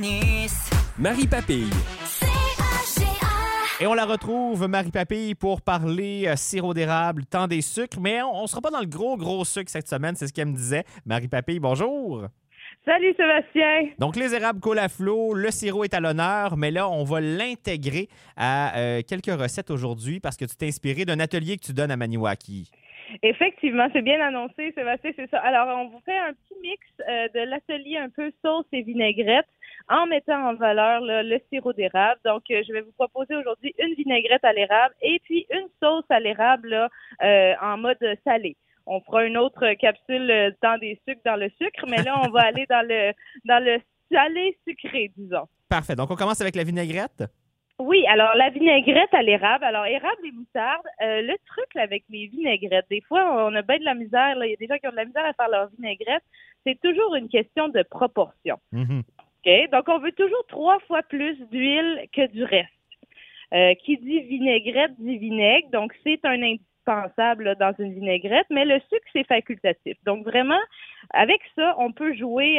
Anus. Marie Papille. C-A-G-A. Et on la retrouve, Marie Papille, pour parler sirop d'érable, temps des sucres. Mais on ne sera pas dans le gros sucre cette semaine, c'est ce qu'elle me disait. Marie Papille, bonjour. Salut Sébastien! Donc, les érables coulent à flot, le sirop est à l'honneur, mais là, on va l'intégrer à quelques recettes aujourd'hui parce que tu t'es inspiré d'un atelier que tu donnes à Maniwaki. Effectivement, c'est bien annoncé, Sébastien, c'est ça. Alors, on vous fait un petit mix de l'atelier un peu sauce et vinaigrette en mettant en valeur là, le sirop d'érable. Donc, je vais vous proposer aujourd'hui une vinaigrette à l'érable et puis une sauce à l'érable là, en mode salé. On fera une autre capsule dans des sucres dans le sucre, mais là, on va aller dans le salé sucré, disons. Parfait. Donc, on commence avec la vinaigrette. Oui, alors la vinaigrette à l'érable. Alors, érable et moutarde, le truc là, avec les vinaigrettes, des fois, on a bien de la misère. Là. Il y a des gens qui ont de la misère à faire leur vinaigrette. C'est toujours une question de proportion. Mm-hmm. OK? Donc, on veut toujours 3 fois plus d'huile que du reste. Qui dit vinaigrette dit vinaigre. Donc, c'est un indispensable là, dans une vinaigrette, mais le sucre, c'est facultatif. Donc, vraiment, avec ça, on peut jouer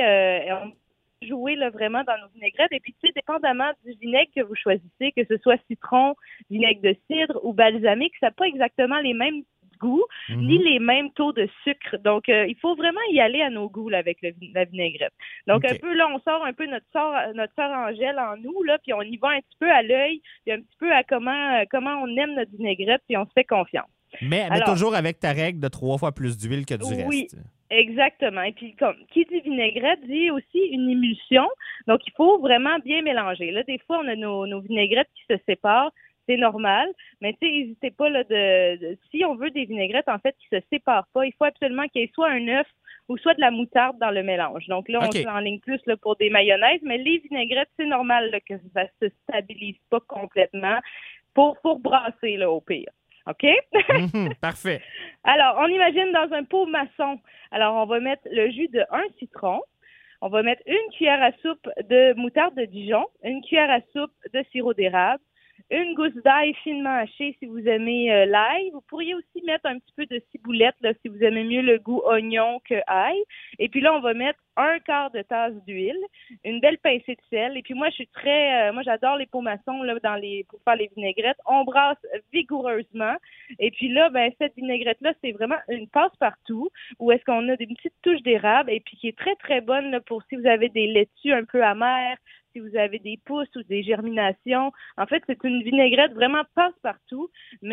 là, vraiment dans nos vinaigrettes. Et puis, tu sais, dépendamment du vinaigre que vous choisissez, que ce soit citron, vinaigre de cidre ou balsamique, ça n'a pas exactement les mêmes goûts ni les mêmes taux de sucre. Donc, il faut vraiment y aller à nos goûts là, avec la vinaigrette. Donc, OK. un peu là, on sort un peu notre sort en gel en nous, là, puis on y va un petit peu à l'œil, puis un petit peu à comment on aime notre vinaigrette, puis on se fait confiance. Mais Alors, toujours avec ta règle de 3 fois plus d'huile que du oui. reste. Exactement. Et puis, qui dit vinaigrette dit aussi une émulsion. Donc, il faut vraiment bien mélanger. Là, des fois, on a nos vinaigrettes qui se séparent. C'est normal. Mais, tu sais, n'hésitez pas, là, si on veut des vinaigrettes, en fait, qui se séparent pas, il faut absolument qu'il y ait soit un œuf ou soit de la moutarde dans le mélange. Donc, là, on OK. s'enligne plus là, pour des mayonnaises. Mais les vinaigrettes, c'est normal là, que ça se stabilise pas complètement pour brasser, là, au pire. OK? Parfait. Alors, on imagine dans un pot maçon. Alors, on va mettre le jus de 1 citron. On va mettre une cuillère à soupe de moutarde de Dijon, une cuillère à soupe de sirop d'érable, une gousse d'ail finement hachée si vous aimez l'ail. Vous pourriez aussi mettre un petit peu de ciboulette là, si vous aimez mieux le goût oignon que ail. Et puis là, on va mettre un quart de tasse d'huile, une belle pincée de sel. Et puis moi, moi j'adore les pots maçons là, pour faire les vinaigrettes. On brasse vigoureusement. Et puis là, ben cette vinaigrette-là, c'est vraiment une passe-partout où est-ce qu'on a des petites touches d'érable et puis qui est très, très bonne là, pour si vous avez des laitues un peu amères, si vous avez des pousses ou des germinations. En fait, c'est une vinaigrette vraiment passe-partout,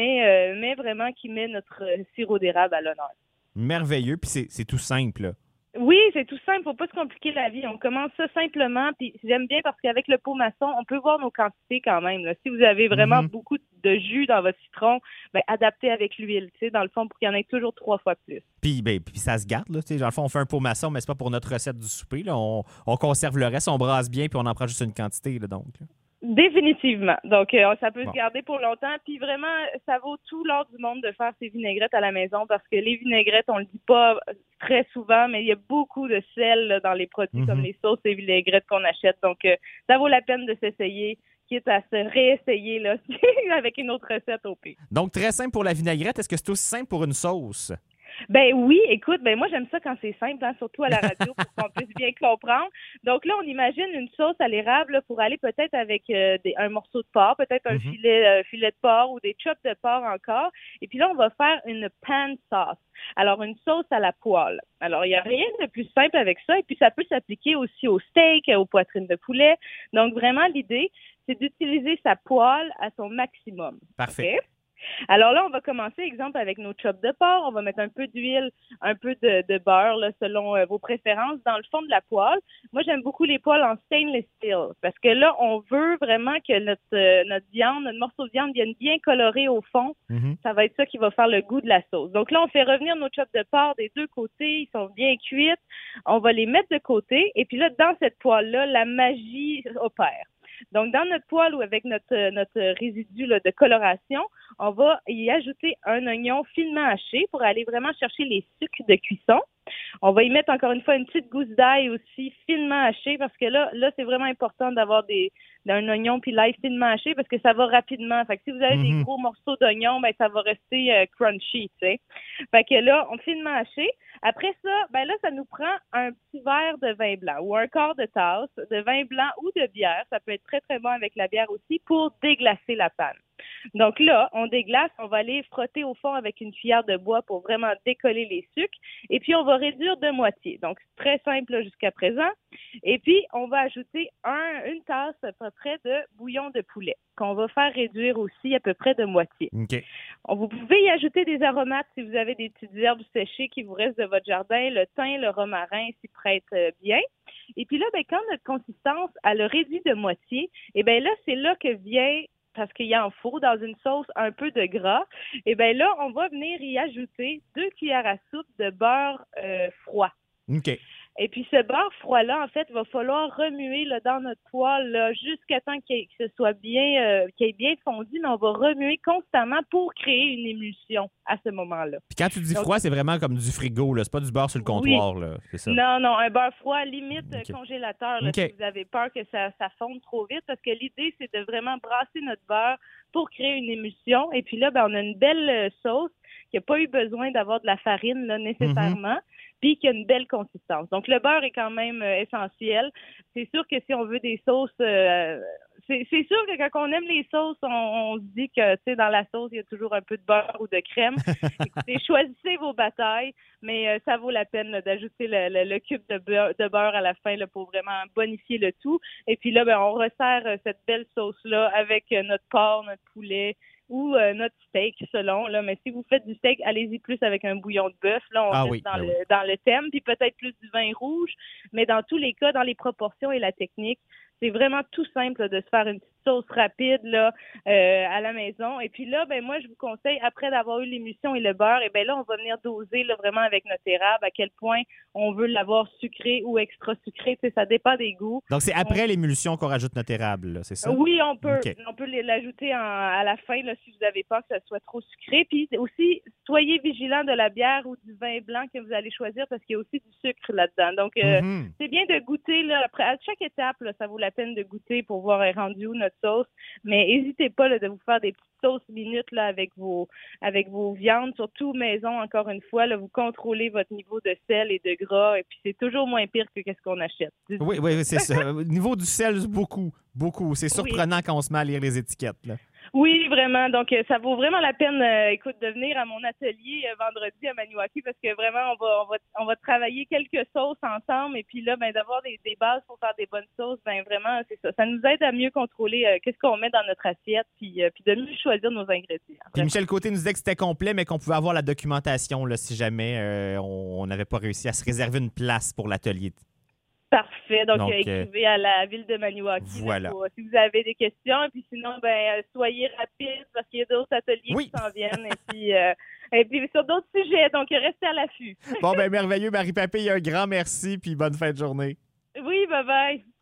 mais vraiment qui met notre sirop d'érable à l'honneur. Merveilleux. Puis c'est tout simple, là. Oui, c'est tout simple, faut pas se compliquer la vie. On commence ça simplement, puis j'aime bien parce qu'avec le pot maçon, on peut voir nos quantités quand même. Là. Si vous avez vraiment beaucoup de jus dans votre citron, ben adaptez avec l'huile, tu sais, dans le fond, pour qu'il y en ait toujours 3 fois plus. Puis ça se garde, là. Tu sais, dans le fond, on fait un pot maçon, mais c'est pas pour notre recette du souper, là. On conserve le reste, on brasse bien, puis on en prend juste une quantité, là, donc. Définitivement. Donc, ça peut se garder pour longtemps. Puis vraiment, ça vaut tout l'or du monde de faire ces vinaigrettes à la maison parce que les vinaigrettes, on le dit pas très souvent, mais il y a beaucoup de sel là, dans les produits comme les sauces et vinaigrettes qu'on achète. Donc, ça vaut la peine de s'essayer, quitte à se réessayer là, avec une autre recette au pire. Donc, très simple pour la vinaigrette. Est-ce que c'est aussi simple pour une sauce? Ben oui, écoute, moi j'aime ça quand c'est simple, hein, surtout à la radio pour qu'on puisse bien comprendre. Donc là, on imagine une sauce à l'érable là, pour aller peut-être avec un morceau de porc, peut-être un filet de porc ou des chops de porc encore. Et puis là, on va faire une pan sauce. Alors, une sauce à la poêle. Alors, il n'y a rien de plus simple avec ça. Et puis, ça peut s'appliquer aussi au steak, aux poitrines de poulet. Donc, vraiment, l'idée, c'est d'utiliser sa poêle à son maximum. Parfait. Okay? Alors là, on va commencer, exemple, avec nos chops de porc. On va mettre un peu d'huile, un peu de beurre, là, selon vos préférences, dans le fond de la poêle. Moi, j'aime beaucoup les poêles en stainless steel parce que là, on veut vraiment que notre viande, notre morceau de viande vienne bien coloré au fond. Ça va être ça qui va faire le goût de la sauce. Donc là, on fait revenir nos chops de porc des deux côtés. Ils sont bien cuites. On va les mettre de côté. Et puis là, dans cette poêle-là, la magie opère. Donc, dans notre poêle ou avec notre résidu là, de coloration, on va y ajouter un oignon finement haché pour aller vraiment chercher les sucres de cuisson. On va y mettre encore une fois une petite gousse d'ail aussi finement haché parce que là c'est vraiment important d'avoir un oignon puis l'ail finement haché parce que ça va rapidement. Fait que si vous avez des gros morceaux d'oignon, ben ça va rester crunchy, tu sais. Fait que là, on finement haché. Après ça, ben là, ça nous prend un petit verre de vin blanc ou un quart de tasse de vin blanc ou de bière. Ça peut être très, très bon avec la bière aussi pour déglacer la panne. Donc là, on déglace, on va aller frotter au fond avec une cuillère de bois pour vraiment décoller les sucres. Et puis, on va réduire de moitié. Donc, c'est très simple là, jusqu'à présent. Et puis, on va ajouter une tasse à peu près de bouillon de poulet qu'on va faire réduire aussi à peu près de moitié. OK. Vous pouvez y ajouter des aromates si vous avez des petites herbes séchées qui vous restent de votre jardin. Le thym, le romarin s'y prête bien. Et puis là, ben, quand notre consistance, elle a réduit de moitié, et bien là, c'est là que vient, parce qu'il en faut dans une sauce un peu de gras, et bien là, on va venir y ajouter 2 cuillères à soupe de beurre froid. OK. Et puis, ce beurre froid-là, en fait, il va falloir remuer là, dans notre poêle là, jusqu'à temps que ce soit bien, qu'il ait bien fondu, mais on va remuer constamment pour créer une émulsion à ce moment-là. Puis quand tu dis froid, c'est vraiment comme du frigo, là. C'est pas du beurre sur le comptoir, là. C'est ça? Non, un beurre froid, limite OK. congélateur, là, OK. si vous avez peur que ça fonde trop vite, parce que l'idée, c'est de vraiment brasser notre beurre pour créer une émulsion. Et puis là, ben, on a une belle sauce qui n'a pas eu besoin d'avoir de la farine là, nécessairement, puis qui a une belle consistance. Donc, le beurre est quand même essentiel. C'est sûr que si on veut des sauces... c'est sûr que quand on aime les sauces, on se dit que, tu sais, dans la sauce, il y a toujours un peu de beurre ou de crème. Écoutez, choisissez vos batailles, mais ça vaut la peine là, d'ajouter le cube de beurre à la fin là, pour vraiment bonifier le tout. Et puis là, ben, on resserre cette belle sauce-là avec notre porc, notre poulet, ou notre steak, selon. Là. Mais si vous faites du steak, allez-y plus avec un bouillon de bœuf. Là, on reste dans le thème, puis peut-être plus du vin rouge. Mais dans tous les cas, dans les proportions et la technique, c'est vraiment tout simple là, de se faire une petite sauce rapide là, à la maison. Et puis là, ben moi, je vous conseille, après d'avoir eu l'émulsion et le beurre, et ben là, on va venir doser là, vraiment avec notre érable à quel point on veut l'avoir sucré ou extra sucré. Tu sais, ça dépend des goûts. Donc, c'est après l'émulsion qu'on rajoute notre érable, là, c'est ça? Oui, on peut. Okay. On peut l'ajouter à la fin là, si vous n'avez peur que ça soit trop sucré. Puis aussi, soyez vigilant de la bière ou du vin blanc que vous allez choisir parce qu'il y a aussi du sucre là-dedans. Donc, c'est bien de goûter. Là, après, à chaque étape, là, ça vaut la peine de goûter pour voir rendu où notre sauce. Mais n'hésitez pas là, de vous faire des petites sauces minutes là, avec vos viandes, surtout maison, encore une fois. Là, vous contrôlez votre niveau de sel et de gras. Et puis, c'est toujours moins pire que ce qu'on achète. Oui, c'est ça. Au niveau du sel, beaucoup. C'est surprenant quand on se met à lire les étiquettes, là. Oui, vraiment. Donc, ça vaut vraiment la peine, écoute, de venir à mon atelier vendredi à Maniwaki parce que vraiment, on va travailler quelques sauces ensemble et puis là, ben, d'avoir des bases pour faire des bonnes sauces, ben vraiment, c'est ça. Ça nous aide à mieux contrôler qu'est-ce qu'on met dans notre assiette puis de mieux choisir nos ingrédients. Puis Michel Côté nous disait que c'était complet, mais qu'on pouvait avoir la documentation là, si jamais on n'avait pas réussi à se réserver une place pour l'atelier. Parfait. Donc écrivez à la ville de Maniwaki voilà. Si vous avez des questions. Et puis sinon, ben soyez rapides parce qu'il y a d'autres ateliers qui s'en viennent. Et puis sur d'autres sujets. Donc restez à l'affût. Bon, ben merveilleux, Marie Papille. Un grand merci puis bonne fin de journée. Oui, bye-bye.